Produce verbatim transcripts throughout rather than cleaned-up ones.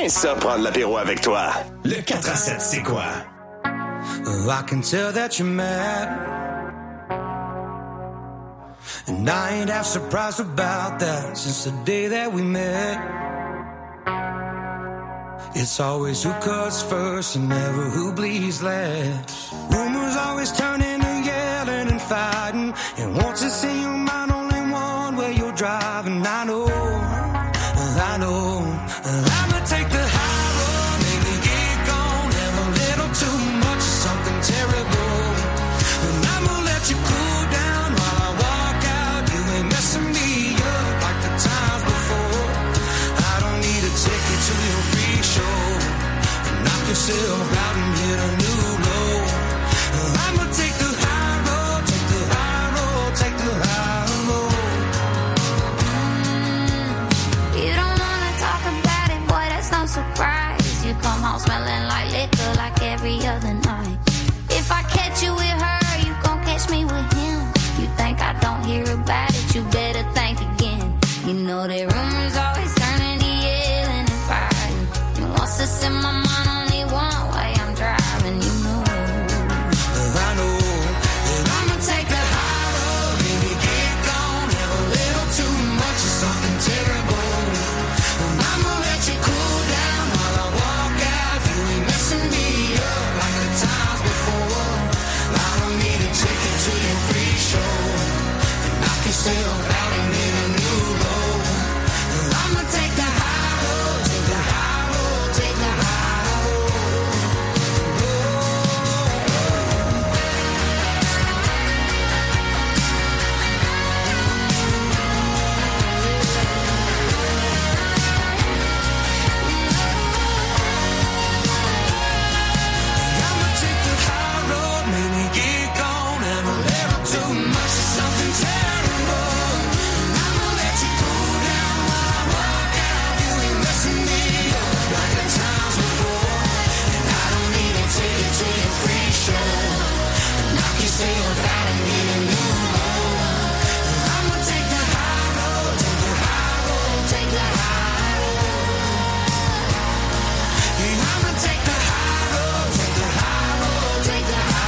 bien ça, prendre l'apéro avec toi. Le quatre à sept, c'est quoi? I can tell that you're mad, and I ain't half surprised about that. Since the day that we met, it's always who cuts first and never who bleeds last. Rumors always turn into yelling and fighting, and once it's in your mind, only one way you're driving. I know, I know, I'ma take the high road, maybe get gone, have a little too much of something terrible, and I'ma let you cool down while I walk out. You ain't messing me up like the times before. I don't need a ticket to your free show, and knock yourself out and hit a new low. I'ma take the high road, take the high road, take the high road. You don't wanna talk about it, boy, that's no surprise. You come home smelling like liquor like every other night. If I catch you with her, you gon' catch me with him. You think I don't hear about it, you better think again. You know that rumors always turn into yelling and fighting. And once it's in my mind, only one way I'm driving, you know. I know that I'ma take the high road, baby, get gone, have a little too much of something terrible, and I'ma let you cool down while I walk out. You ain't messing me up like the times before. I don't need a ticket to your free show, and knock yourself out and hit a new low. I'ma take the high road, take the high road, take the high road. I'ma take the high road, maybe get gone, have a little too much of something terrible. I'ma let you cool down while I walk out. You ain't messing me up like the times before, and I don't need a ticket to your free show. Knock yourself out and get a new low. I'ma take the high road, take the high road, take the high road. Yeah, I'ma take the high road, take the high road, take the high road.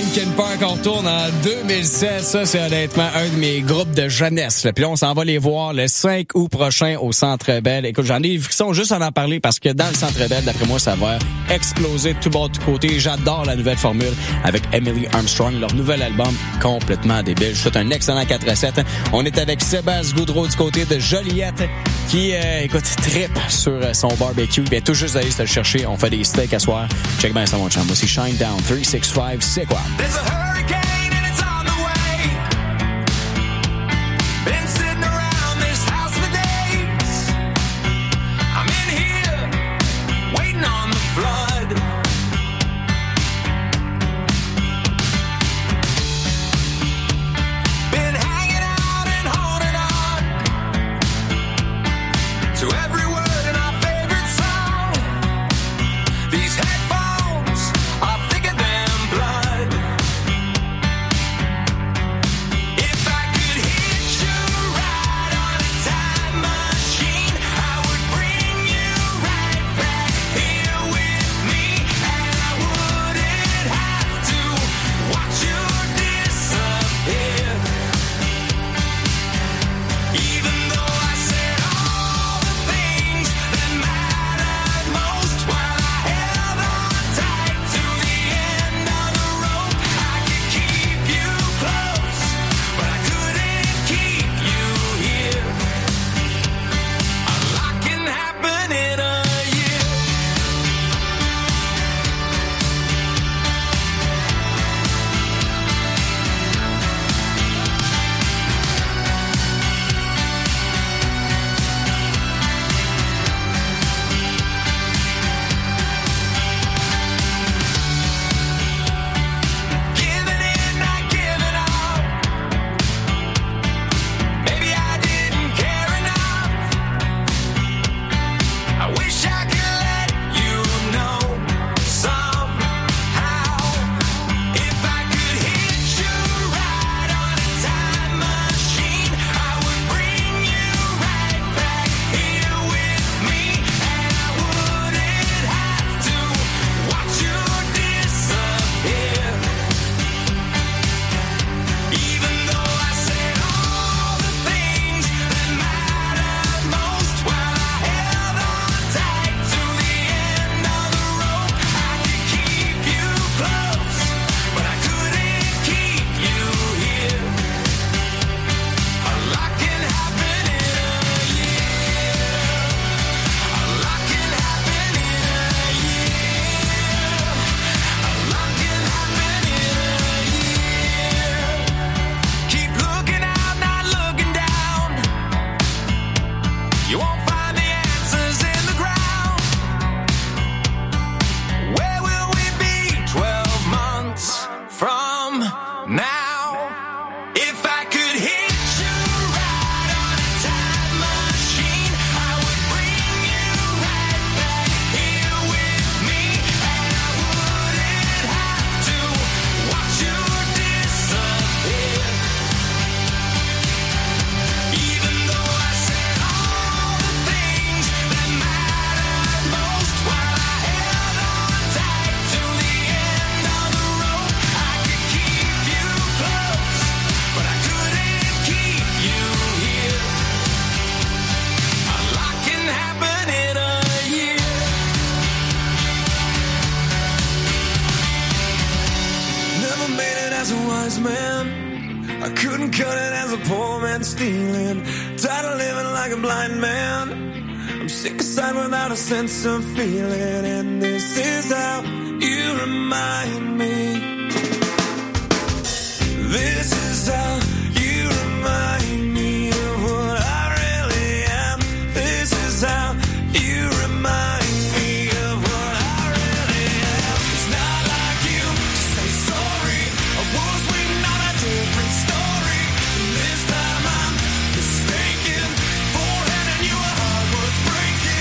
Linkin Park, on retourne en deux mille sept. Ça, c'est honnêtement un de mes groupes de jeunesse. Puis là, on s'en va les voir le cinq août prochain au Centre Bell. Écoute, j'en ai des frissons juste à en parler parce que dans le Centre Bell, d'après moi, ça va exploser de tout bord, de tout côté. J'adore la nouvelle formule avec Emily Armstrong, leur nouvel album complètement débile. Je souhaite un excellent quatre à sept. On est avec Sébastien Goudreau du côté de Joliette qui, euh, écoute, trippe sur son barbecue. Il vient tout juste d'aller se le chercher. On fait des steaks à soir. Check bien ça, mon chum. Voici Shine Down three sixty-five, c'est quoi? Sense of feeling, and this is how you remind me. This is how you remind me of what I really am. This is how you remind me of what I really am. It's not like you to say sorry. I was waiting on a different story, and this time I'm mistaken. Forehead and you a heart worth breaking.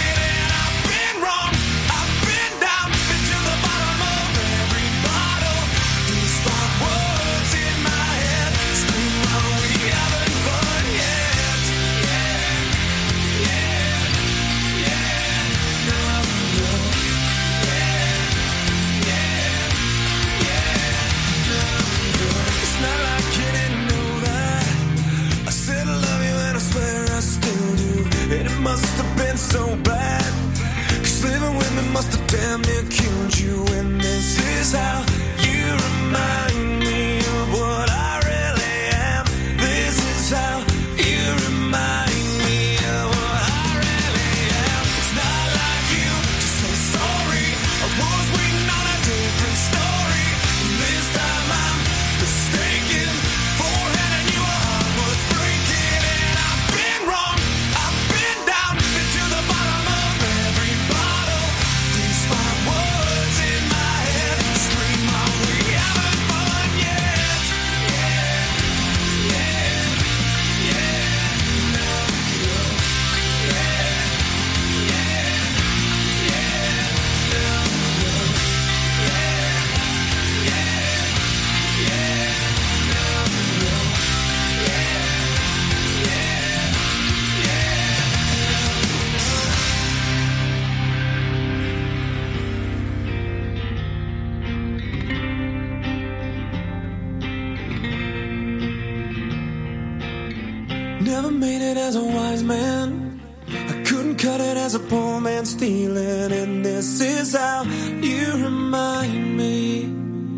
Never made it as a wise man. I couldn't cut it as a poor man stealing. And this is how you remind me.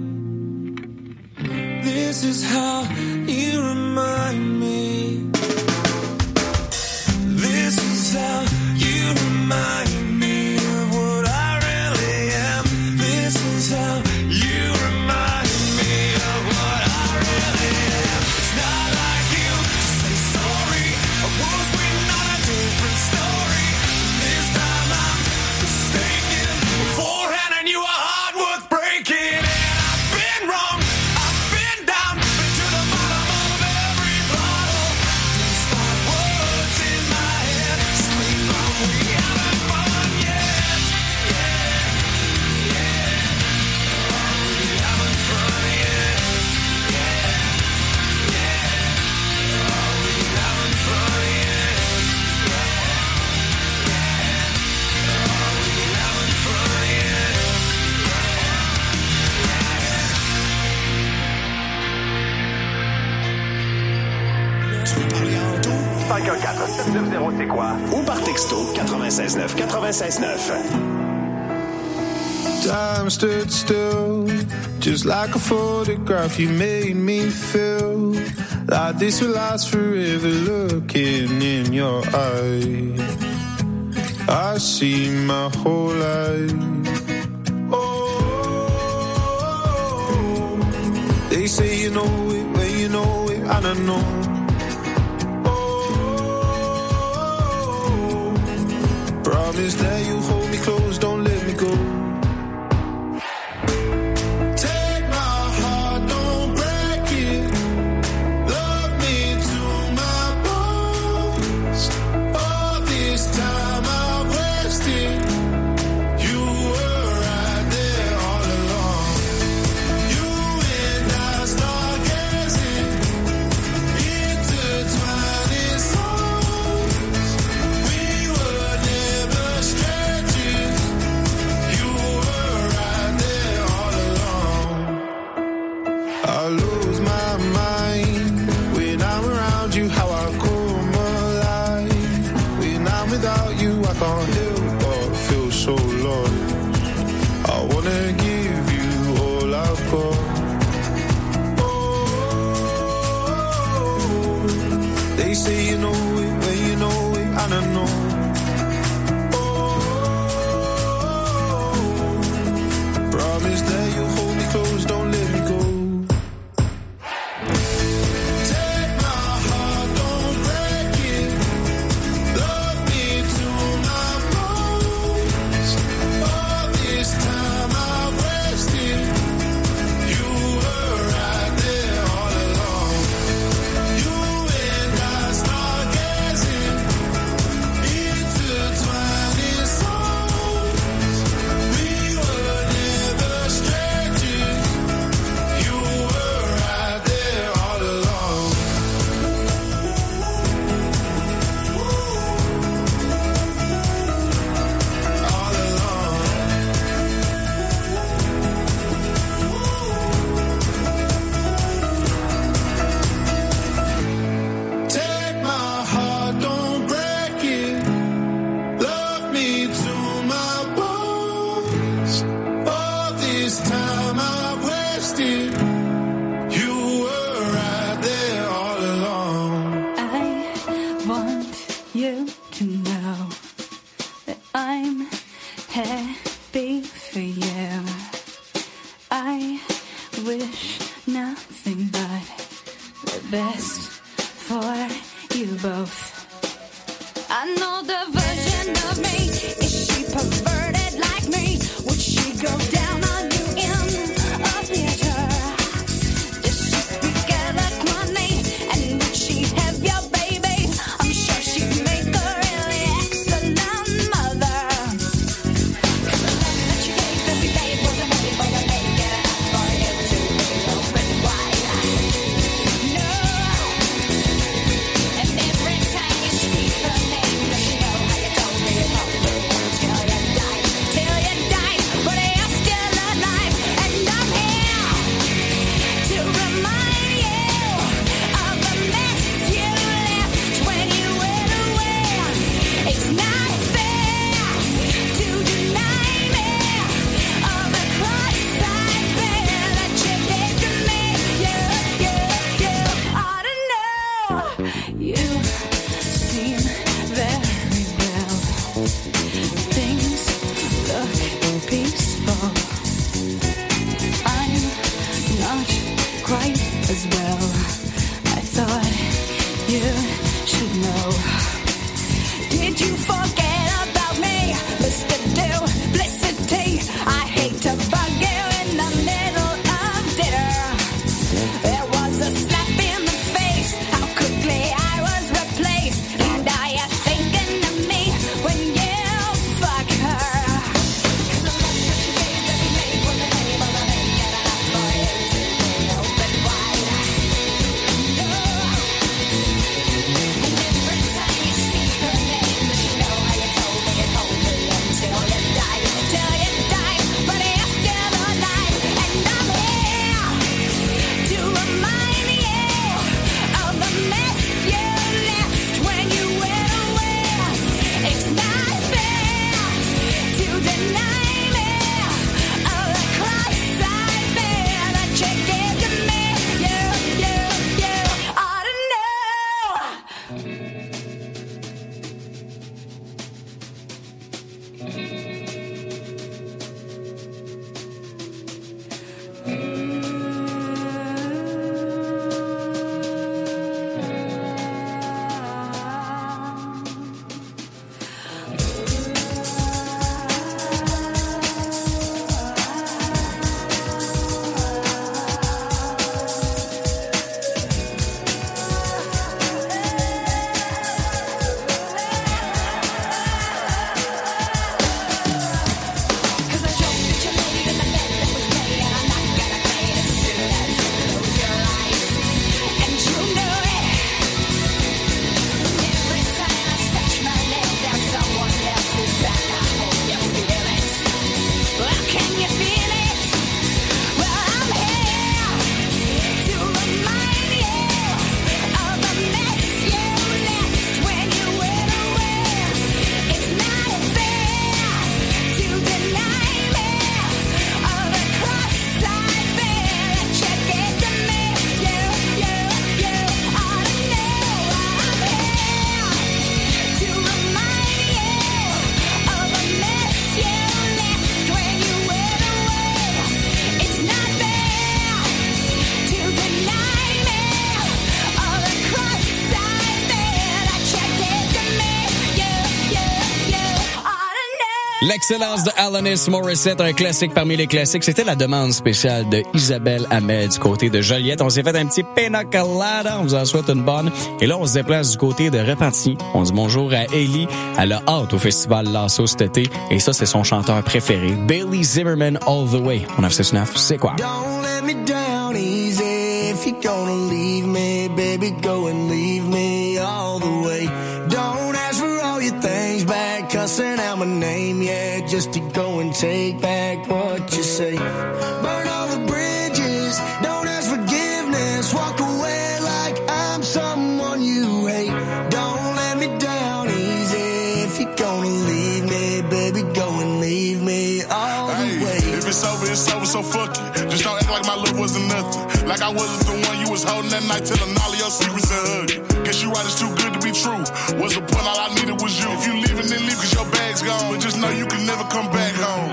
This is how you remind me. This is how you remind me of what I really am. This is how you remind me of what I really am. It's not like you to say sorry. I was waiting on a different story. This time I'm mistaken. Beforehand I knew a heart worth breaking. And I've been wrong. I've been down. Been to the bottom of every bottle. These five words in my head scream out, we haven't fun yet. Yeah, yeah. Oh, we haven't fun yet. Yeah, yeah. Oh, we haven't fun yet. Yeah, yeah. Oh, we haven't fun yet. cinq un quatre sept neuf zéro c'est quoi? Ou par texto quatre-vingt-seize neuf quatre-vingt-seize neuf. Time stood still, just like a photograph. You made me feel like this will last forever. Looking in your eyes, I see my whole life. Oh, they say you know it when you know it, and I know. Oh, promise that you hold me close, don't let me go. Till you die, but you're still alive. you should know. Did you forget about me, Mister Duplicity? I hate to bug you in the middle of dinner. There was a slap in the face, how quickly I was replaced. And are you thinking of me when you fuck her? 'Cause the love that you gave every night was the name of the name that I love for you to be open wide. No. And every time you speak her name, you know how you told me and hold me until you die, till you die. But you're still alive, and I'm here to remind you of the mess you left when you went away. It's not fair to deny me of the cross-eyed bear that you gave to me. You, you, you ought to know. Cause I joked that you laid in the bed that was made, and I'm not gonna fade as soon as you close your eyes. And you know it. Every time I stretch my legs down someone else's back, I hope you feel it. Well, can you feel it? Well, I'm here to remind you of the mess you left when you went away. It's not fair to deny me of the cross-eyed bear that you gave to me. You, you, you ought to know I'm here to remind you of the mess you left when you went away. It's not fair to deny me of the cross-eyed bear that you gave to me. You, you, you ought to know. L'excellence de Alanis Morissette, un classique parmi les classiques. C'était la demande spéciale de Isabelle Ahmed du côté de Joliette. On s'est fait un petit pina colada. On vous en souhaite une bonne. Et là, on se déplace du côté de Repentigny. On dit bonjour à Ellie. Elle a hâte au festival Lasso cet été. Et ça, c'est son chanteur préféré. Bailey Zimmerman, All the Way. On a fait ça, c'est quoi? Don't let me down easy. If you're gonna leave me, baby, go and leave me all the way. Don't ask for all your things back, cussing out my name, yeah, just to go and take back what you say. Burn all the bridges, don't ask forgiveness, walk away like I'm someone you hate. Don't let me down easy. If you're gonna leave me, baby, go and leave me all the Hey, way. if it's over, it's over, so fuck it. Just don't act like my love wasn't nothing. Like I wasn't the one you was holding that night, telling all of your secrets and hugging. Guess you right, it's too good to be true. What's the point? All I needed was you. If you leaving, then leave, cause your bag's gone. But just know you can never come back home.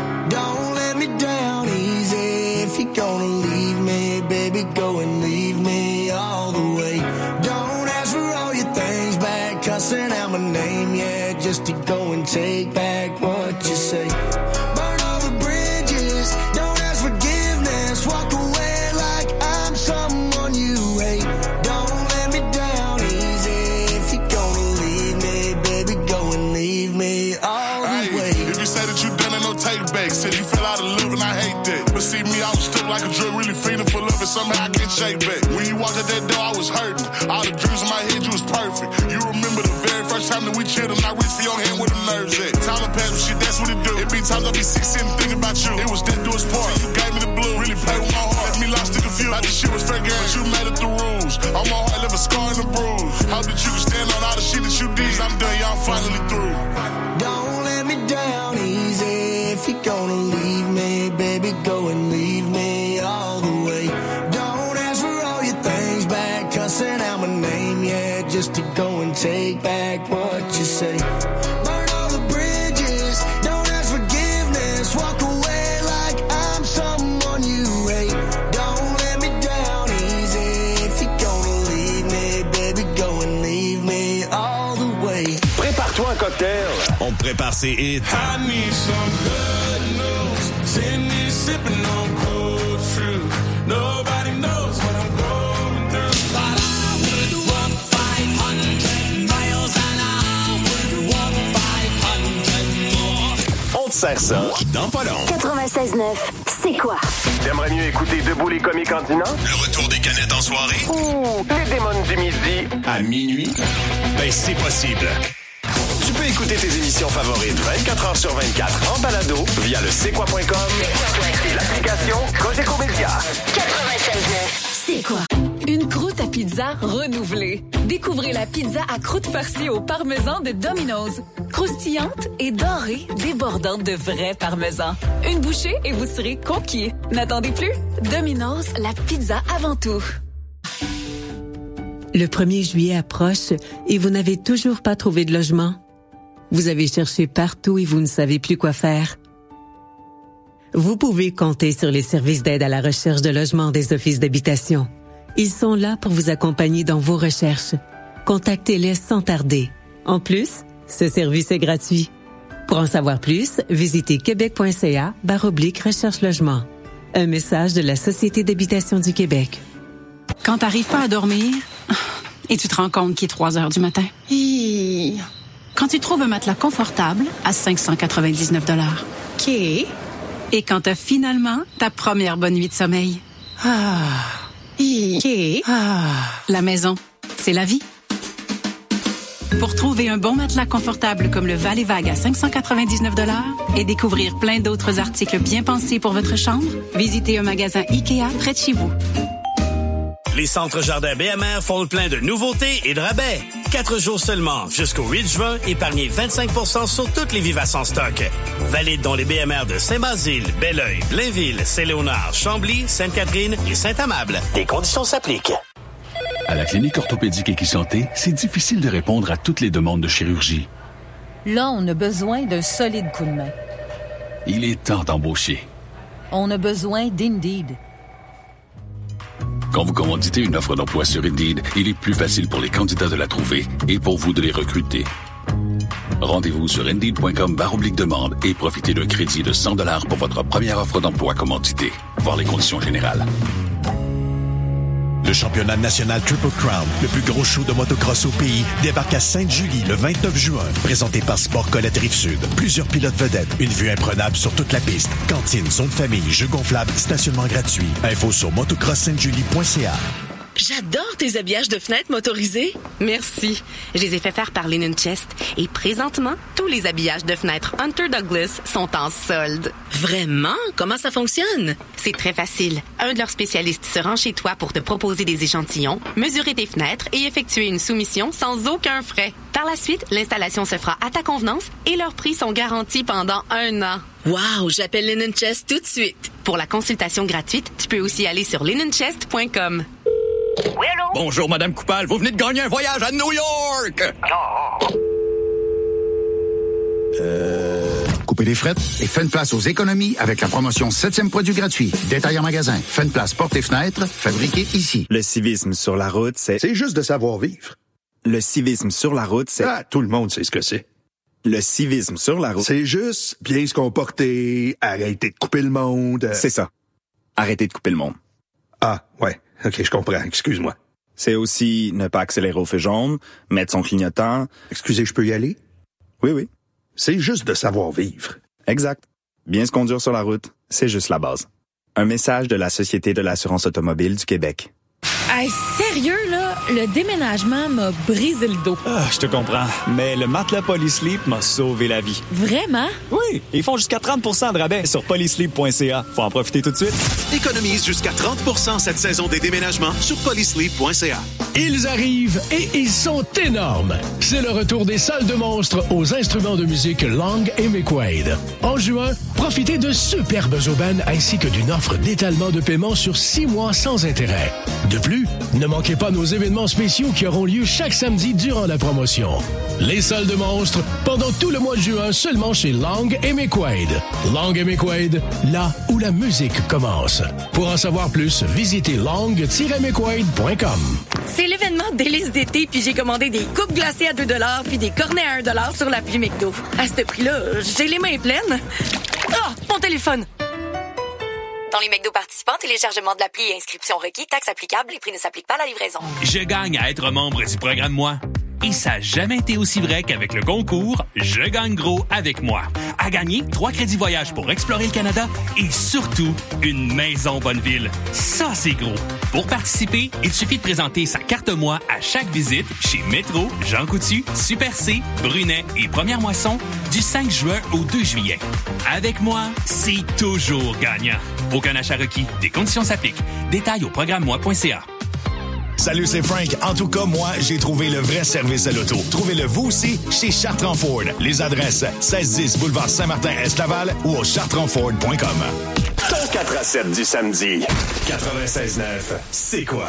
Don't let me down easy. If you're gonna leave me, baby, go and leave me all the way. Don't ask for all your things back, cussing out my name, yeah, just to go and take back what you say. Burn all the bridges, don't ask forgiveness, walk away like I'm someone you hate. Don't let me down easy. If you're gonna leave me, baby, go and leave me all the Hey, way. if you say that you done it, no take back. Said you fell out of love and I hate that. But see me, I was stuck like a drug, really feeling for love and somehow I can't shake back. When you walked out that door, I was hurting. All the dreams in my head, you was perfect. You remember the very first time that we chilled and I reached for your hand where the nerves at. Time to pass, but shit, that's what it do. It be times I be sick sitting thinking about you. It was that do its part. You gave me the blue, really played with my heart. Left me lost in confused. Like this shit was fair game, but you made it the rules. On my heart, left a scar and a bruise. Hope that you can stand on all the shit that you did. I'm done, y'all finally through. Don't let me down easy. If you're gonna leave me, baby, go and leave me all the way. Don't ask for all your things back, cussing out my name, yeah, just to go and take back what you say. Burn all the bridges, don't ask forgiveness, walk away like I'm someone you hate. Don't let me down easy. If you're gonna leave me, baby, go Pour toi, un cocktail. On prépare ses hits. I need some good news. Send me sipping on cold fruit. Nobody knows what I'm going through. But I would walk five hundred miles and I would walk five hundred more. On te sert ça dans pas long. quatre-vingt-seize neuf, c'est quoi? T'aimerais mieux écouter Debout les comiques en dînant? Le retour des canettes en soirée. Ou les démons du midi À minuit. Ben, c'est possible. Tu peux écouter tes émissions favorites vingt-quatre heures sur vingt-quatre en balado via le c'est quoi point com et l'application Cogeco Média. quatre-vingt-seize neuf, c'est quoi? Une croûte à pizza renouvelée. Découvrez la pizza à croûte farcie au parmesan de Domino's. Croustillante et dorée, débordante de vrai parmesan. Une bouchée et vous serez conquis. N'attendez plus. Domino's, la pizza avant tout. Le premier juillet approche et vous n'avez toujours pas trouvé de logement. Vous avez cherché partout et vous ne savez plus quoi faire. Vous pouvez compter sur les services d'aide à la recherche de logement des offices d'habitation. Ils sont là pour vous accompagner dans vos recherches. Contactez-les sans tarder. En plus, ce service est gratuit. Pour en savoir plus, visitez québec.ca barre oblique recherche logement. Un message de la Société d'habitation du Québec. Quand t'arrives pas à dormir et tu te rends compte qu'il est trois heures du matin. Hi. Quand tu trouves un matelas confortable à cinq cent quatre-vingt-dix-neuf dollars. OK. Et quand t'as finalement ta première bonne nuit de sommeil. Ah. Hi. OK. Ah. La maison, c'est la vie. Pour trouver un bon matelas confortable comme le Val et Vague à cinq cent quatre-vingt-dix-neuf dollars et découvrir plein d'autres articles bien pensés pour votre chambre, visitez un magasin IKEA près de chez vous. Les centres jardins B M R font le plein de nouveautés et de rabais. Quatre jours seulement, jusqu'au huit juin, épargnez vingt-cinq pour cent sur toutes les vivaces en stock. Valide dans les B M R de Saint-Basile, Belleuil, Blainville, Saint-Léonard, Chambly, Sainte-Catherine et Saint-Amable. Des conditions s'appliquent. À la Clinique orthopédique Équisanté, c'est difficile de répondre à toutes les demandes de chirurgie. Là, on a besoin d'un solide coup de main. Il est temps d'embaucher. On a besoin d'Indeed. Quand vous commanditez une offre d'emploi sur Indeed, il est plus facile pour les candidats de la trouver et pour vous de les recruter. Rendez-vous sur Indeed.com barre oblique demande et profitez d'un crédit de cent dollars pour votre première offre d'emploi commanditée. Voir les conditions générales. Le championnat national Triple Crown, le plus gros show de motocross au pays, débarque à Sainte-Julie le vingt-neuf juin. Présenté par Sport Colette Rive-Sud. Plusieurs pilotes vedettes, une vue imprenable sur toute la piste. Cantine, zone famille, jeux gonflables, stationnement gratuit. Info sur motocross sainte julie point c a. J'adore tes habillages de fenêtres motorisés. Merci. Je les ai fait faire par Linen Chest. Et présentement, tous les habillages de fenêtres Hunter Douglas sont en solde. Vraiment? Comment ça fonctionne? C'est très facile. Un de leurs spécialistes se rend chez toi pour te proposer des échantillons, mesurer tes fenêtres et effectuer une soumission sans aucun frais. Par la suite, l'installation se fera à ta convenance et leurs prix sont garantis pendant un an. Wow! J'appelle Linen Chest tout de suite. Pour la consultation gratuite, tu peux aussi aller sur linen chest point com. Oui, allô? Bonjour, Madame Coupal. Vous venez de gagner un voyage à New York! Oh. Euh... Coupez les frettes et faites une place aux économies avec la promotion septième produit gratuit. Détail en magasin. Faites une place porte et fenêtres, fabriqué ici. Le civisme sur la route, c'est... C'est juste de savoir vivre. Le civisme sur la route, c'est... Ah, tout le monde sait ce que c'est. Le civisme sur la route... C'est juste bien se comporter, arrêter de couper le monde... C'est ça. Arrêter de couper le monde. Ah, ouais. OK, je comprends. Excuse-moi. C'est aussi ne pas accélérer au feu jaune, mettre son clignotant... Excusez, je peux y aller? Oui, oui. C'est juste de savoir vivre. Exact. Bien se conduire sur la route, c'est juste la base. Un message de la Société de l'assurance automobile du Québec. Hey, sérieux, là? Le déménagement m'a brisé le dos. Ah, je te comprends. Mais le matelas Polysleep m'a sauvé la vie. Vraiment? Oui, ils font jusqu'à trente pour cent de rabais sur polysleep point c a. Faut en profiter tout de suite. Économise jusqu'à trente pour cent cette saison des déménagements sur polysleep point c a. Ils arrivent et ils sont énormes. C'est le retour des salles de monstres aux instruments de musique Lang et McQuaid. En juin, profitez de superbes aubaines ainsi que d'une offre d'étalement de paiement sur six mois sans intérêt. De plus, ne manquez pas nos événements spéciaux qui auront lieu chaque samedi durant la promotion. Les salles de monstres, pendant tout le mois de juin, seulement chez Lang et McQuaid. Lang et McQuaid, là où où la musique commence. Pour en savoir plus, visitez long tiret mcquaid point com. C'est l'événement délice d'été, puis j'ai commandé des coupes glacées à deux dollars puis des cornets à un dollar sur l'appli McDo. À ce prix-là, j'ai les mains pleines. Ah, mon téléphone! Dans les McDo participants, téléchargement de l'appli et inscription requis, taxes applicables, les prix ne s'appliquent pas à la livraison. Je gagne à être membre du programme Moi. Et ça n'a jamais été aussi vrai qu'avec le concours Je gagne gros avec moi. À gagner, trois crédits voyage pour explorer le Canada et surtout, une maison Bonneville. Ça, c'est gros. Pour participer, il suffit de présenter sa carte Moi à chaque visite chez Métro, Jean Coutu, Super C, Brunet et Première Moisson du cinq juin au deux juillet. Avec moi, c'est toujours gagnant. Aucun achat requis. Des conditions s'appliquent. Détails au programme moi point c a. Salut, c'est Frank. En tout cas, moi, j'ai trouvé le vrai service à l'auto. Trouvez-le vous aussi chez Chartrand Ford. Les adresses seize dix boulevard Saint-Martin-Est Laval ou au chartrand ford point com. Ton quatre à sept du samedi. quatre-vingt-seize neuf, c'est quoi?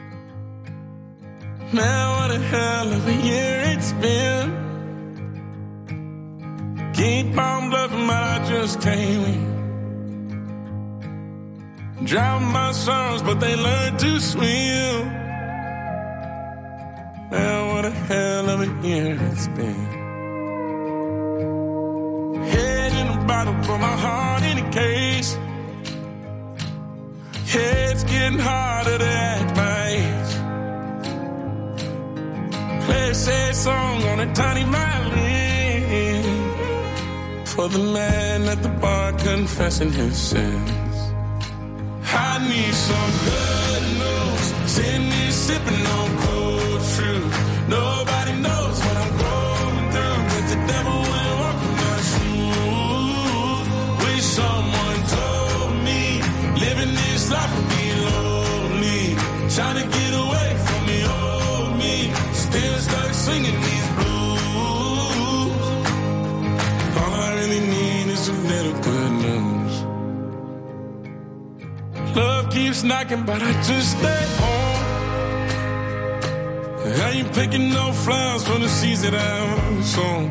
Man, what a hell of a year it's been. Ain't bound bluffing, but I just came in. Drowned my sons, but they learned to swim. Man, what a hell of a year it's been. Head in a bottle, but my heart in a case. Head's getting harder to act my age. Play a sad song on a tiny violin for the man at the bar confessing his sins. I need some good news. Sitting here sipping on cold fruit. Nobody knows what I'm going through, but the devil will walk in my shoes. Wish someone told me living this life would be lonely. Trying to get away from the old me. Still stuck singing these blues. All I really need is a little good news. Love keeps knocking, but I just stay home. I ain't picking no flowers for the seeds that I'm sown.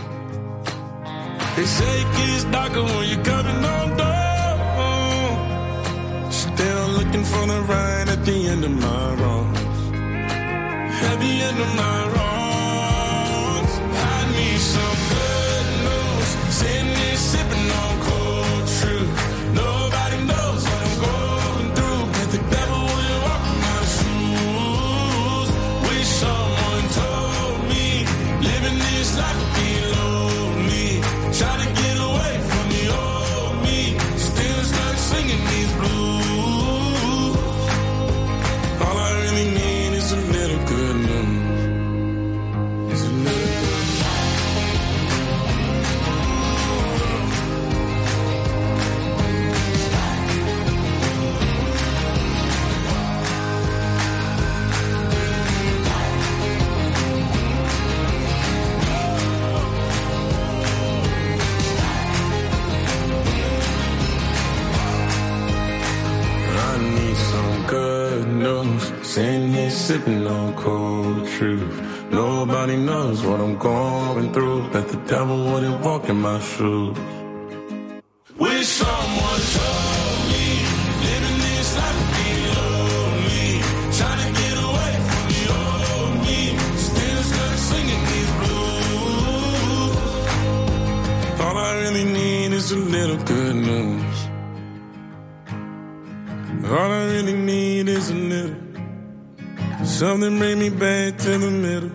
They say it gets darker when you're coming on down. Still looking for the right at the end of my wrongs. At the end of my wrongs. I need some good news. Sitting here sipping on cold truth. Nobody knows what I'm going through, but the devil will walk in my shoes. Wish someone told me living this life would be lonely. Try to get away from the old me. Still stuck singing these blues. All I really need is a little good news. It's a little good news. Sitting here sipping on cold truth. Nobody knows what I'm going through, but the devil wouldn't walk in my shoes. Wish someone told me living this life would be lonely. Trying to get away from the old me. Still stuck singing these blues. All I really need is a little good news. All I really need is a little. Something bring me back to the middle.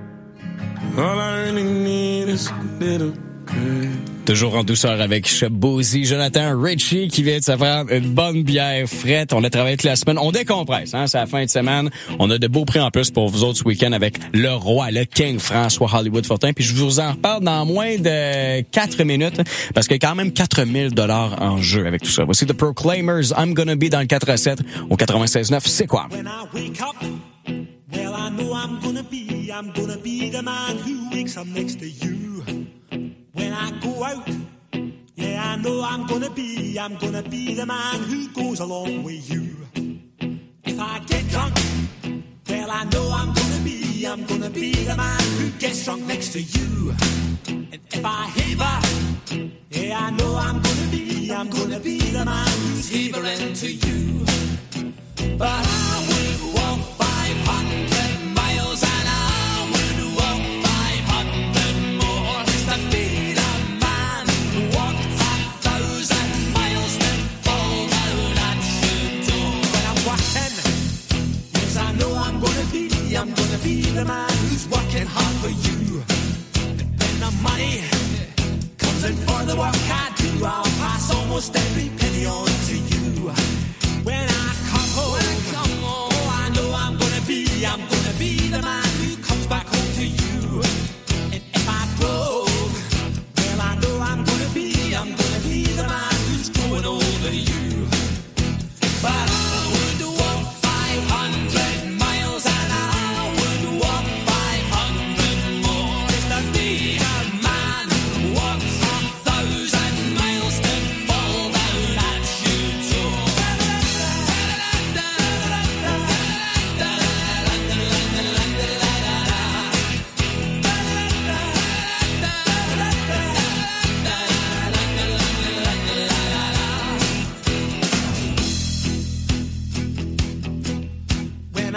All I really need is a little good. Toujours en douceur avec Shep Bozy, Jonathan Ritchie qui vient de se prendre une bonne bière frette. On a travaillé toute la semaine. On décompresse, hein, c'est la fin de semaine. On a de beaux prix en plus pour vous autres ce week-end avec le roi, le King François Hollywood Fortin. Puis je vous en reparle dans moins de quatre minutes parce qu'il y a quand même quatre mille dollars en jeu avec tout ça. Voici The Proclaimers, I'm Gonna Be dans le quatre à sept au quatre-vingt-seize neuf. C'est quoi? When I wake up, well, I know I'm gonna be, I'm gonna be the man who wakes up next to you. When I go out, yeah, I know I'm gonna be, I'm gonna be the man who goes along with you. If I get drunk, well, I know I'm gonna be, I'm gonna be the man who gets drunk next to you. And if I haver, yeah, I know I'm gonna be, I'm gonna be the man who's havering to you. But I would walk five hundred miles and I would walk five hundred more just to be the man who walked a thousand miles to fall down at your door. When I'm walking, yes, I know I'm gonna be, I'm gonna be the man who's working hard for you. And when the money comes in for the work I do, I'll pass almost every penny on to you. When I come home, when I come home, oh, I know I'm gonna be, I'm gonna be the man who comes back home to you. And if I broke, well, I know I'm gonna be, I'm gonna be the man who's going over you. But I would walk five hundred miles and I would walk five hundred more just to be the man who walks a thousand miles to fall down at your door.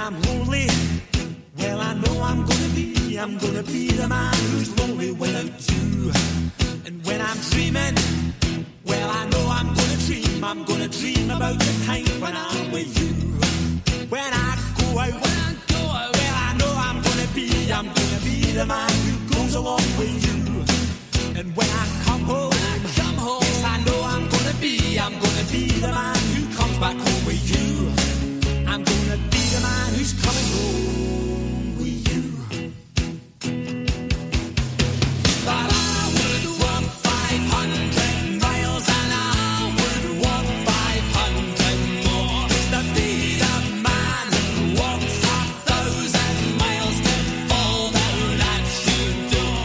I'm lonely, well, I know I'm gonna be, I'm gonna be the man who's lonely without you. And when I'm dreaming, well, I know I'm gonna dream, I'm gonna dream about the time when I'm with you. When I go out, when I go out, well, I know I'm gonna be, I'm gonna be the man who goes along with you. And when I come home, when I come home, yes, I know I'm gonna be, I'm gonna be the man who comes back home with you. I'm gonna be the man who's coming home with you. But I would walk five hundred miles and I would walk five hundred more just to be the man who walks a thousand miles to fall down at your door.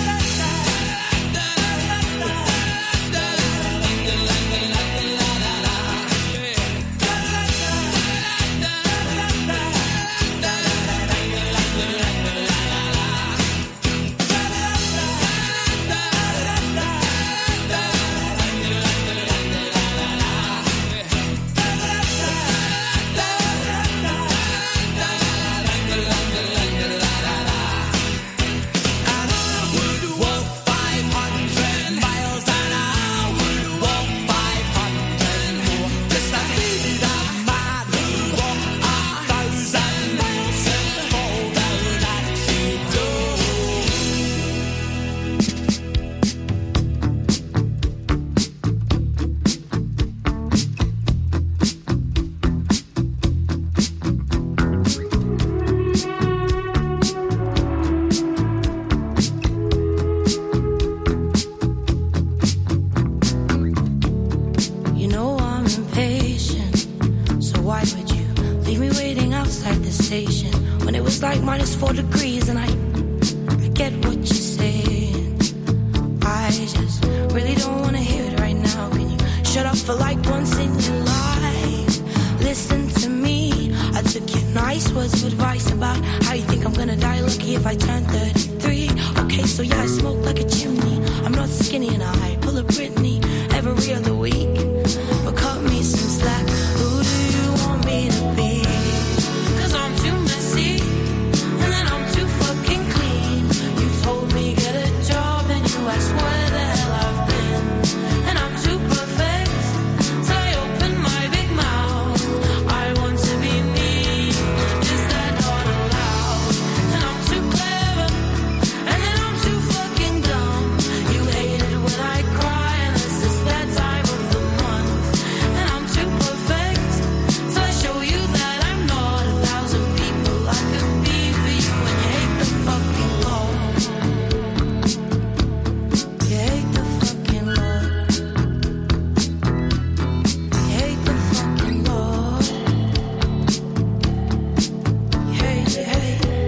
You know I'm impatient, so why would you leave me waiting outside the station when it was like minus four degrees and I, I get what you're saying. I just really don't want to hear it right now. Can you shut up for like once in your life? Listen to me. I took your nice words of advice about how you think I'm gonna die lucky if I turn thirty-three. Okay, so yeah, I smoke like a chimney. I'm not skinny and I pull a Britney every other week. But cut me some slack. Who do you want me to be? Cause I'm too messy and then I'm too fucking clean. You told me get a job and you asked where the hell I've been. And I'm too perfect, so I open my big mouth. I want to be me, is that not allowed? And I'm too clever, and then I'm too fucking dumb. You hate it when I cry, unless it's that time of the month. And I'm too perfect, so I show you that I'm not a thousand people I could be for you. And you hate the fucking law. You hate the fucking law. You hate the fucking law. You hate it, hate it.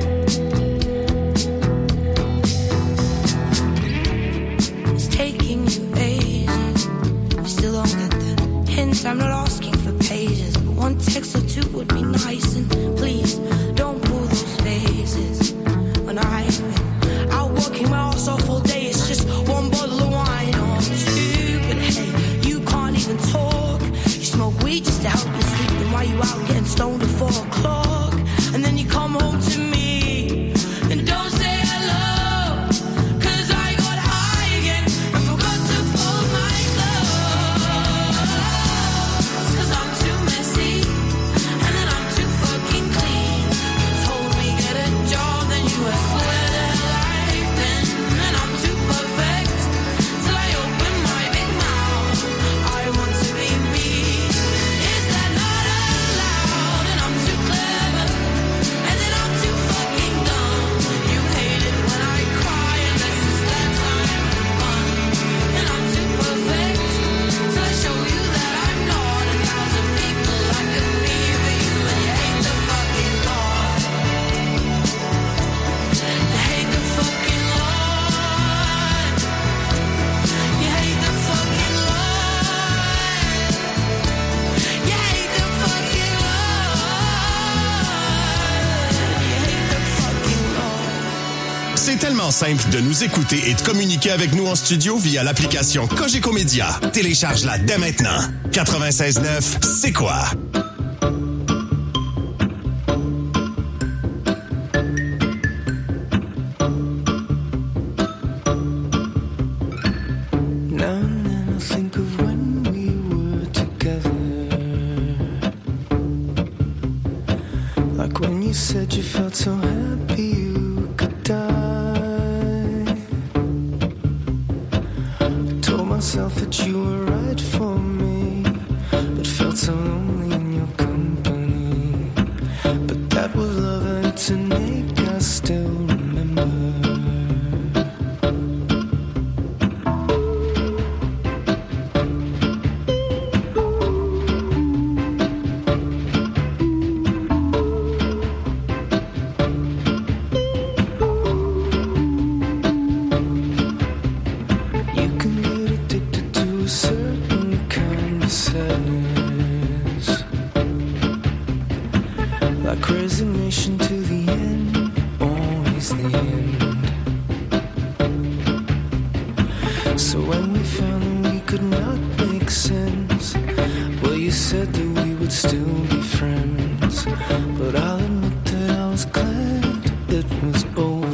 It's taking you ages. You still don't get the hint. I'm not asking for pages, but one text or two would be nice. And please don't pull those phases. When I've been out working my ass off all day, it's just one bottle of wine or two. But hey, you can't even talk. You smoke weed just to help you sleep. Then why you out getting stoned at four o'clock? And then you come home to me and don't say hello. Cause I got high again and forgot to fold my clothes. Cause I'm too messy and then I'm too fucking clean. You told me get a job, then you asked where the hell I've been. And I'm too perfect, till I open my big mouth. I want to be me, is that not allowed? And I'm too clever, and then I'm too fucking dumb. You hate it when I cry, unless it's that time of the month. And I'm too perfect, till I show you that I'm not a thousand people I could be for you. And you hate the fucking law. You hate the fucking law. You hate the fucking law. You hate the fucking law. C'est tellement simple de nous écouter et de communiquer avec nous en studio via l'application Cogeco Média. Télécharge-la dès maintenant. quatre-vingt-seize neuf, c'est quoi? Like when you said you felt so happy you could die. I told myself that you were right for me, but felt so lonely in your company. But that was love and to make us still remember. Resignation to the end, always the end. So when we found that we could not make sense, well, you said that we would still be friends. But I'll admit that I was glad it was over.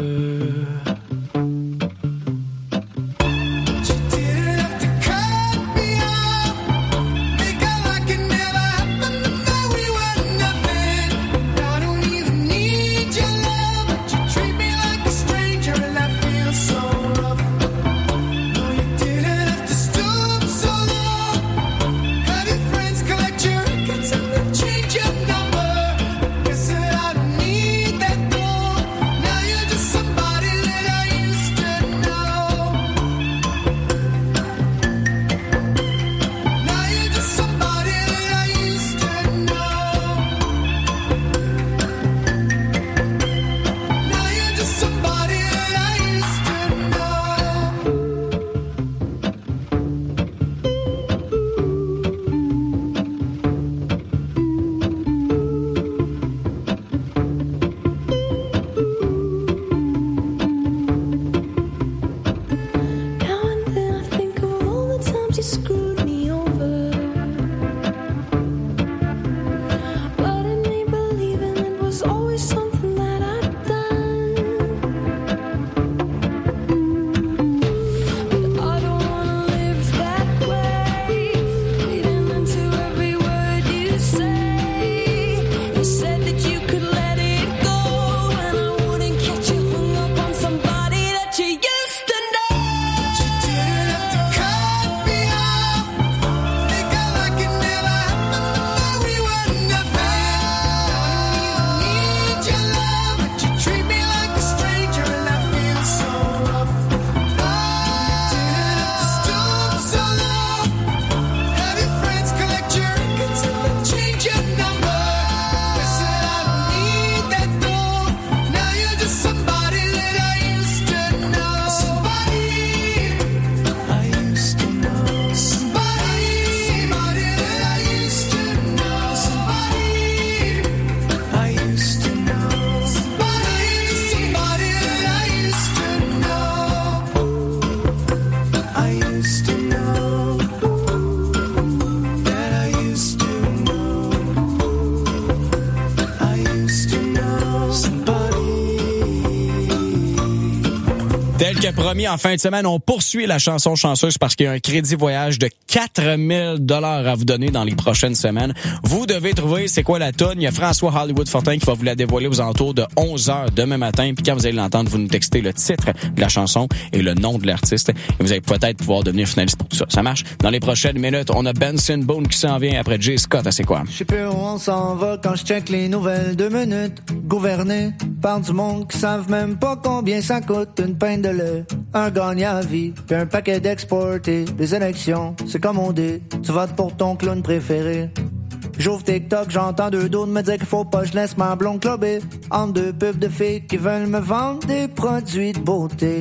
Tel que promis, en fin de semaine, on poursuit la chanson chanceuse parce qu'il y a un crédit voyage de quatre mille dollars à vous donner dans les prochaines semaines. Vous devez trouver c'est quoi la toune. Il y a François Hollywood Fortin qui va vous la dévoiler aux alentours de onze heures demain matin. Puis quand vous allez l'entendre, vous nous textez le titre de la chanson et le nom de l'artiste. Et vous allez peut-être pouvoir devenir finaliste pour tout ça. Ça marche? Dans les prochaines minutes, on a Benson Boone qui s'en vient après Jay Scott. C'est quoi? Je sais plus où on s'en va quand je check les nouvelles. Deux minutes, gouverné par du monde qui savent même pas combien ça coûte une pinte de lait. Un gagnant à vie, puis un paquet d'exportés. Les élections, c'est comme on dit, tu votes pour ton clown préféré. J'ouvre TikTok, j'entends deux d'autres me dire qu'il faut pas, je laisse ma blonde clubber entre deux pubs de filles qui veulent me vendre des produits de beauté.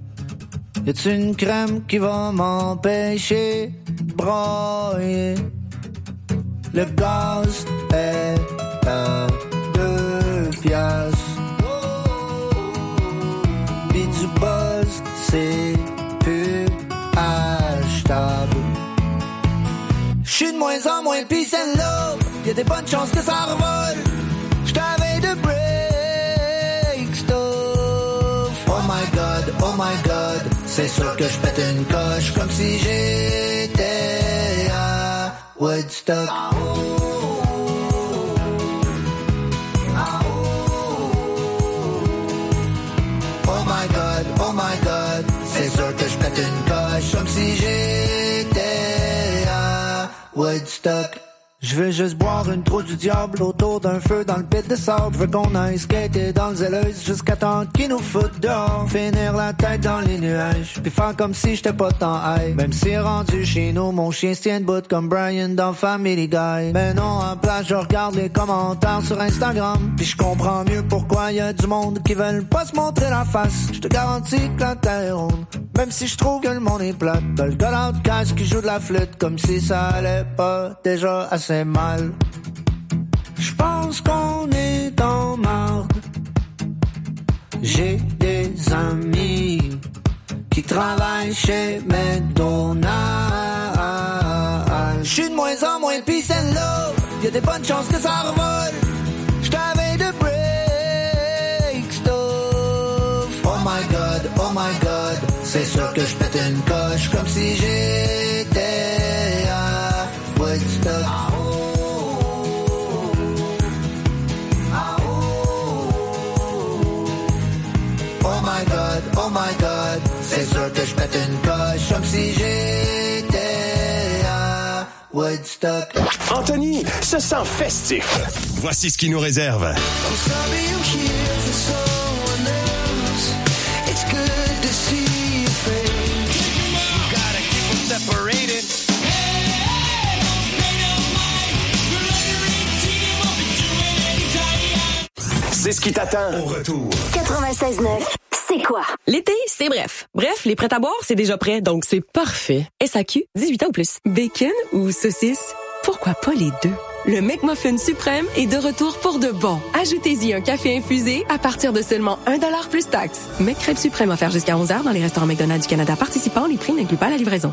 Y'a-tu une crème qui va m'empêcher de broyer? Le gaz est à deux piastres. Pis du buzz, c'est plus achetable. J'suis de moins en moins pis celle-là, y'a des bonnes chances que ça revole. J't'avais de break stuff. Oh my god, oh my god, c'est sûr que j'pète une coche comme si j'étais à Woodstock. Woodstock. Je veux juste boire une trou du diable autour d'un feu dans le pit de sable. Je veux qu'on aille skater dans le zèleuse jusqu'à temps qu'ils nous foutent dehors. Finir la tête dans les nuages, puis faire comme si j'étais pas tant high. Même si rendu chez nous, mon chien se tient debout comme Brian dans Family Guy. Mais non, en place, je regarde les commentaires sur Instagram, puis je comprends mieux pourquoi y a du monde qui veulent pas se montrer la face. Je te garantis que la terre est ronde, même si je trouve que le monde est plate. T'as le gars dans le casque qui joue de la flûte comme si ça allait pas déjà assez mal. Je pense qu'on est dans marde. J'ai des amis qui travaillent chez McDonald's. J'suis de moins en moins pis celle-là, y'a des bonnes chances que ça revole. J't'avais de break stuff. Oh my god, oh my god, c'est sûr que j'pète une coche comme si j'étais à Woodstock. Oh my god, oh my god, c'est sûr que je pète une coche comme si j'étais à Woodstock. Anthony se sent festif. Voici ce qu'il nous réserve. I'm sorry I'm here for someone else. It's good to see your face. You gotta keep them separated. C'est ce qui t'attend au retour. quatre-vingt-seize neuf, c'est quoi? L'été, c'est bref. Bref, les prêts à boire, c'est déjà prêt, donc c'est parfait. S A Q, dix-huit ans ou plus. Bacon ou saucisse? Pourquoi pas les deux? Le McMuffin suprême est de retour pour de bon. Ajoutez-y un café infusé à partir de seulement un dollar plus taxe. McCrêpe suprême offert jusqu'à onze heures dans les restaurants McDonald's du Canada participants. Les prix n'incluent pas la livraison.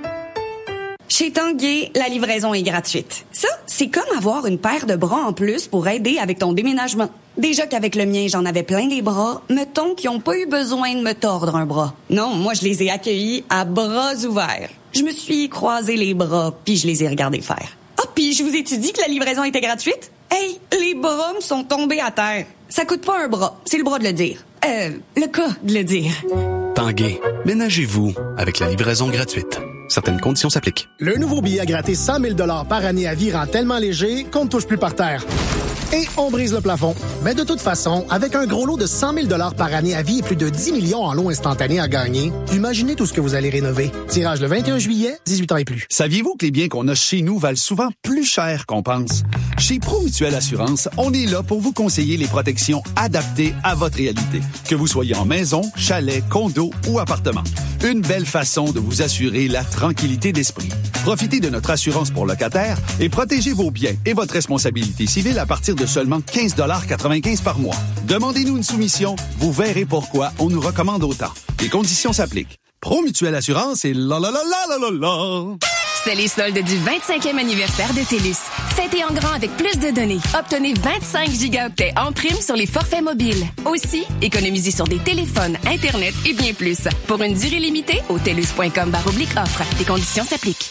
Chez Tanguay, la livraison est gratuite. Ça, c'est comme avoir une paire de bras en plus pour aider avec ton déménagement. Déjà qu'avec le mien, j'en avais plein les bras, mettons qu'ils n'ont pas eu besoin de me tordre un bras. Non, moi, je les ai accueillis à bras ouverts. Je me suis croisé les bras, puis je les ai regardés faire. Ah, oh, puis je vous ai-tu dit que la livraison était gratuite? Hey, les bras me sont tombés à terre. Ça coûte pas un bras, c'est le bras de le dire. Euh, le cas de le dire. Tanguay, ménagez-vous avec la livraison gratuite. Certaines conditions s'appliquent. Le nouveau billet à gratter cent mille dollars par année à vie rend tellement léger qu'on ne touche plus par terre. Et on brise le plafond. Mais de toute façon, avec un gros lot de cent mille dollars par année à vie et plus de dix millions en lots instantanés à gagner, imaginez tout ce que vous allez rénover. Tirage le vingt et un juillet, dix-huit ans et plus. Saviez-vous que les biens qu'on a chez nous valent souvent plus cher qu'on pense? Chez ProMutuelle Assurance, on est là pour vous conseiller les protections adaptées à votre réalité. Que vous soyez en maison, chalet, condo ou appartement. Une belle façon de vous assurer la tranquillité d'esprit. Profitez de notre assurance pour locataires et protégez vos biens et votre responsabilité civile à partir de seulement quinze dollars quatre-vingt-quinze par mois. Demandez-nous une soumission, vous verrez pourquoi on nous recommande autant. Les conditions s'appliquent. ProMutuelle Assurance et la la la la la la la. C'est les soldes du vingt-cinquième anniversaire de TELUS. Fêtez en grand avec plus de données. Obtenez vingt-cinq gigaoctets en prime sur les forfaits mobiles. Aussi, économisez sur des téléphones, Internet et bien plus. Pour une durée limitée, au telus point com barre oblique offre. Les conditions s'appliquent.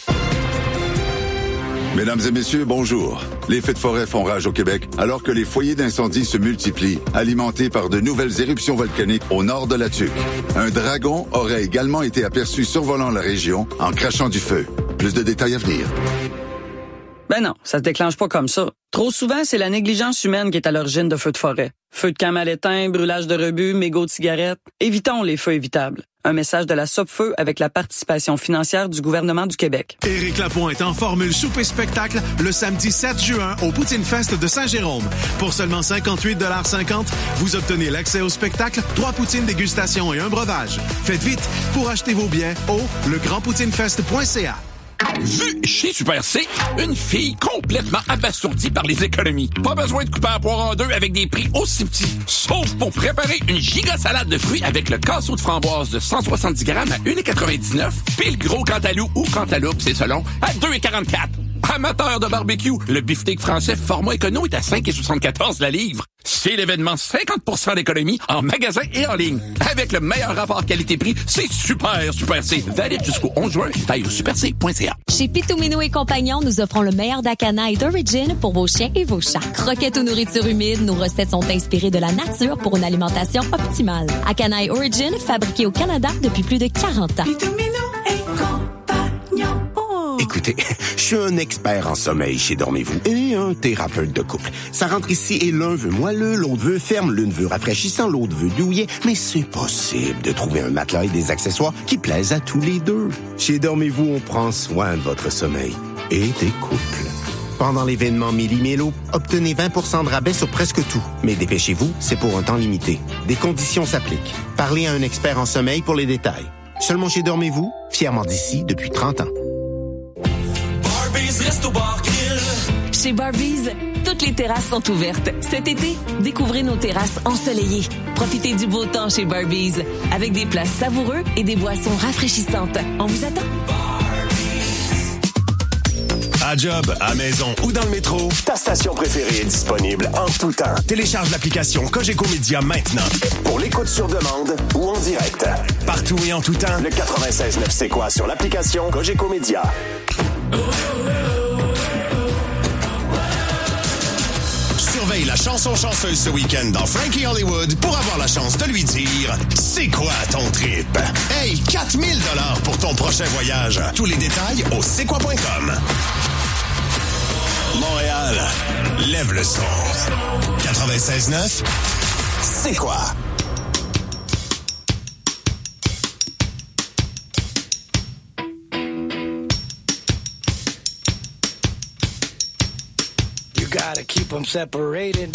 Mesdames et messieurs, bonjour. Les feux de forêt font rage au Québec alors que les foyers d'incendie se multiplient, alimentés par de nouvelles éruptions volcaniques au nord de la Tuque. Un dragon aurait également été aperçu survolant la région en crachant du feu. Plus de détails à venir. Ben non, ça se déclenche pas comme ça. Trop souvent, c'est la négligence humaine qui est à l'origine de feux de forêt. Feux de camp mal éteints, brûlage de rebut, mégots de cigarettes. Évitons les feux évitables. Un message de la Sopfeu avec la participation financière du gouvernement du Québec. Éric Lapointe en formule souper-spectacle le samedi sept juin au Poutine Fest de Saint-Jérôme. Pour seulement cinquante-huit dollars cinquante, vous obtenez l'accès au spectacle, trois poutines dégustation et un breuvage. Faites vite pour acheter vos billets au le grand poutine fest point c a. Vu chez Super C, une fille complètement abasourdie par les économies. Pas besoin de couper un poire en deux avec des prix aussi petits. Sauf pour préparer une giga salade de fruits avec le casseau de framboise de cent soixante-dix grammes à un dollar quatre-vingt-dix-neuf. Puis le gros cantalou ou cantaloupe, c'est selon, à deux dollars quarante-quatre. Amateur de barbecue, le beefsteak français format écono est à cinq dollars soixante-quatorze la livre. C'est l'événement cinquante pour cent d'économie en magasin et en ligne. Avec le meilleur rapport qualité-prix, c'est super, Super C. Valide jusqu'au onze juin. Taille au super c point c a. Chez Pitomino et Compagnons, nous offrons le meilleur d'Akana et d'Origin pour vos chiens et vos chats. Croquettes ou nourriture humide, nos recettes sont inspirées de la nature pour une alimentation optimale. Akana et Origin, fabriqués au Canada depuis plus de quarante ans. Pitomino et Compagnons. Écoutez, je suis un expert en sommeil chez Dormez-vous et un thérapeute de couple. Ça rentre ici et l'un veut moelleux, l'autre veut ferme, l'une veut rafraîchissant, l'autre veut douillet, mais c'est possible de trouver un matelas et des accessoires qui plaisent à tous les deux. Chez Dormez-vous, on prend soin de votre sommeil et des couples. Pendant l'événement Méli-Mélo, obtenez vingt pour cent de rabais sur presque tout. Mais dépêchez-vous, c'est pour un temps limité. Des conditions s'appliquent. Parlez à un expert en sommeil pour les détails. Seulement chez Dormez-vous, fièrement d'ici depuis trente ans. Chez Barbies, toutes les terrasses sont ouvertes. Cet été, découvrez nos terrasses ensoleillées. Profitez du beau temps chez Barbies, avec des plats savoureux et des boissons rafraîchissantes. On vous attend. À job, à maison ou dans le métro, ta station préférée est disponible en tout temps. Télécharge l'application Cogeco Média maintenant. Pour l'écoute sur demande ou en direct. Partout et en tout temps, le quatre-vingt-seize neuf C'est quoi sur l'application Cogeco Média. Surveille la chanson chanceuse ce week-end dans Frankie Hollywood pour avoir la chance de lui dire « C'est quoi ton trip? » Hey, quatre mille dollars pour ton prochain voyage. Tous les détails au c'est quoi point com. Montréal, lève le son. quatre-vingt-seize neuf, c'est quoi? You gotta keep them separated.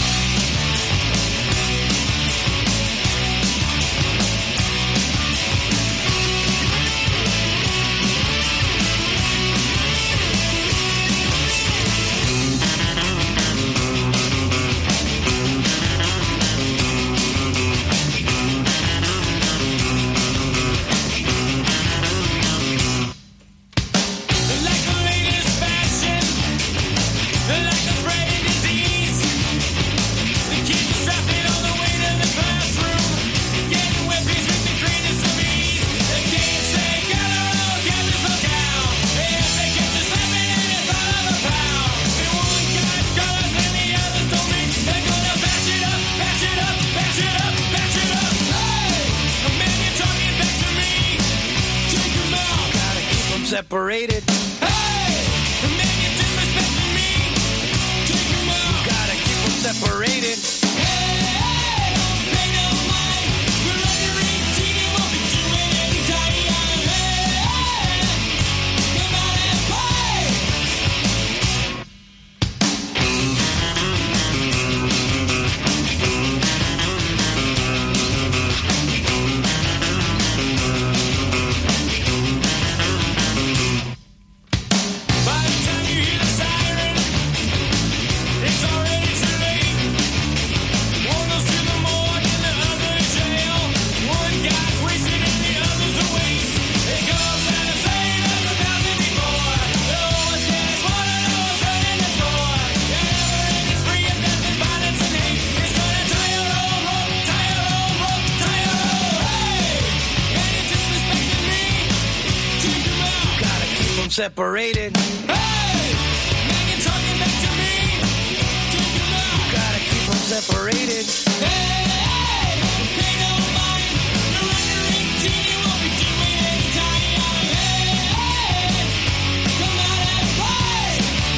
Separated. Hey! The man you disrespecting me. Take him out. You gotta keep them separated. Hey! Hey! Don't pay no mind. You're under eighteen. You won't be doing any time. Hey! Hey! Come on and separated. Hey! Man, you're talking back to me. Take him out. You gotta keep them separated. Hey! Hey! Don't pay no mind. You're under eighteen. You won't be doing any time. Hey! Hey! Come out and play.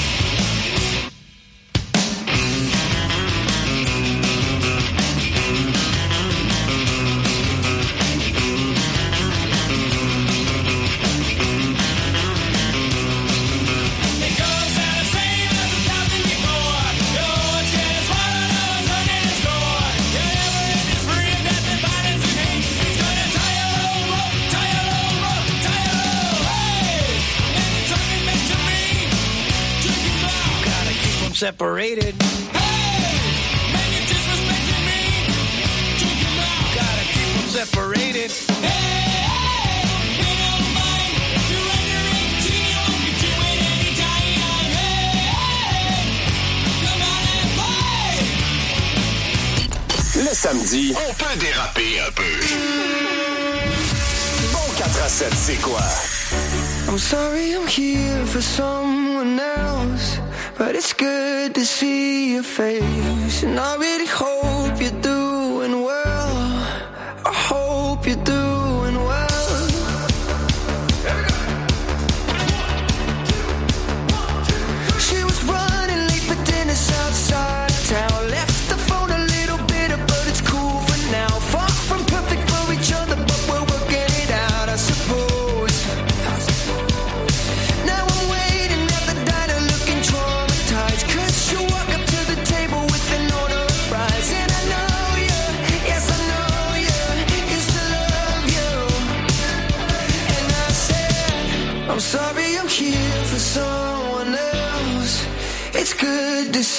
Separated. Hey! Man, you're disrespecting me. Take him out. Gotta keep them separated. Hey! Hey! Don't pay no mind. You're under eighteen. You won't be doing any time. Hey! Hey! Come on and play. Le samedi, on peut déraper un peu. Bon quatre à sept, c'est quoi? I'm sorry I'm here for someone else, but it's good to see your face. And I really hope you're doing well. I hope you're doing well.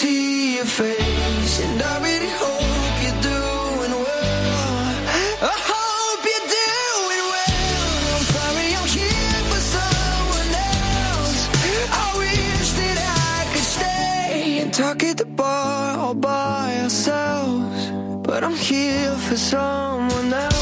see your face, and I really hope you're doing well. I hope you're doing well. I'm sorry I'm here for someone else. I wish that I could stay and talk at the bar all by ourselves, but I'm here for someone else.